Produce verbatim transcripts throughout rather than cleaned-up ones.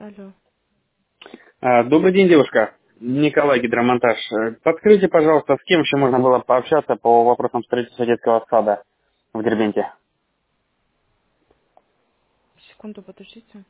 Алло. А, Добрый день, девушка. Николай, гидромонтаж. Э, Подскажите, пожалуйста, с кем еще можно было пообщаться по вопросам строительства детского сада в Дербенте? Секунду, подождите.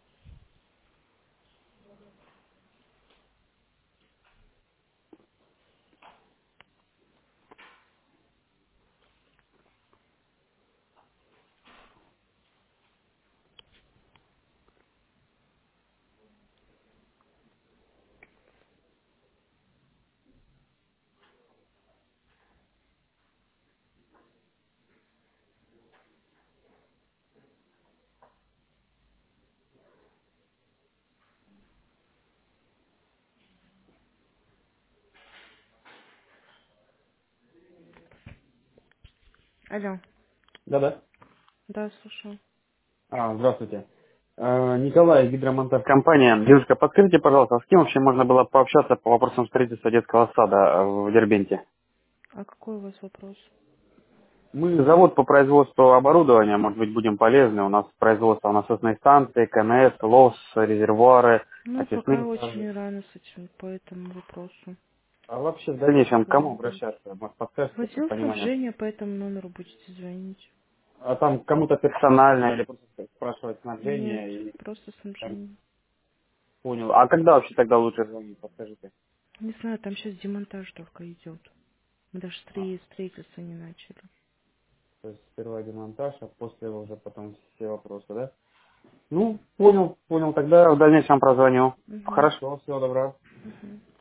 Алло. Да-да. Да, слушаю. А, здравствуйте. Э, Николай, гидромонтаж компания. Девушка, подскажите, пожалуйста, с кем вообще можно было пообщаться по вопросам строительства детского сада э, в Дербенте? А какой у вас вопрос? Мы завод по производству оборудования, может быть, будем полезны. У нас производство насосной станции, КНС, ЛОС, резервуары, Ну, пока очистные станции. очень рано с этим, по этому вопросу А вообще в дальнейшем к кому разговаривать. обращаться? Может, подскажете для Водил понимания? снабжение, по этому номеру будете звонить. А там кому-то персонально или просто спрашивать Нет, снабжение и просто там снабжение. понял. А когда вообще тогда лучше звонить, подскажите? Не знаю, там сейчас демонтаж только идет. Мы даже А, строи- строительство не начали. то есть сперва демонтаж, а после уже потом все вопросы, да? Ну, понял, понял. Тогда в дальнейшем прозвоню. Угу. Хорошо, всего доброго. Угу.